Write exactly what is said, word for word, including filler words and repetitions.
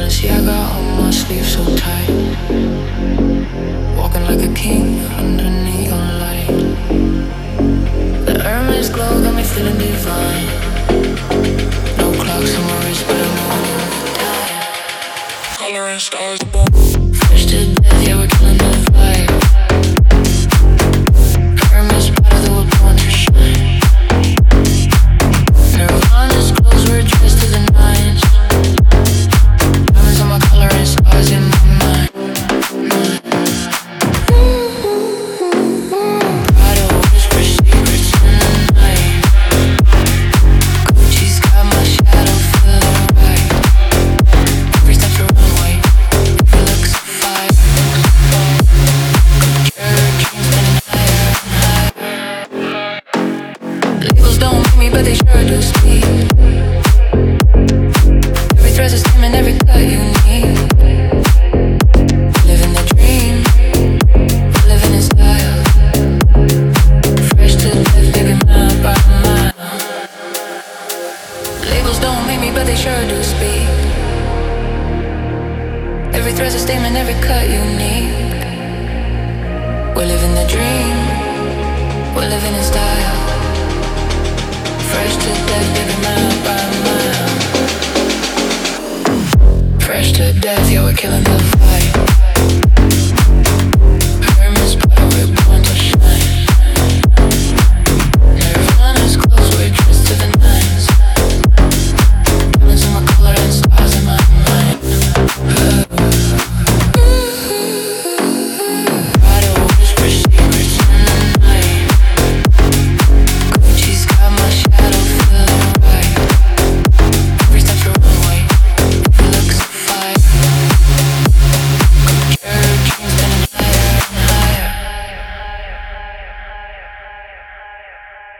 Balenciaga on my sleeve so tight. Walking like a king under neon light. The Hermes glow got me feeling divine. No clocks on my wrist, but I'm on time. Coloring stars above. Fresh to death, yeah, we're killing the vibe. Hermes powder that we're born to shine. Nirvana's clothes, we're dressed to the nines. Diamonds on my collar and stars in my mind. Prada whispers secrets in the night. Gucci's got my shadow feeling right. Every step's a runway, every look's a fire. Your dreams spinning higher and higher. Labels don't make me, but they sure do speak. Every thread's a stem and every cut unique. Living the dream, living in style. Fresh to death, baby, mile by mile. Labels don't make me, but they sure do speak. Every thread's a statement, every cut unique. We're living the dream, we're living in style. Fresh to death, baby, mile by mile. Fresh to death, yeah, we're killing the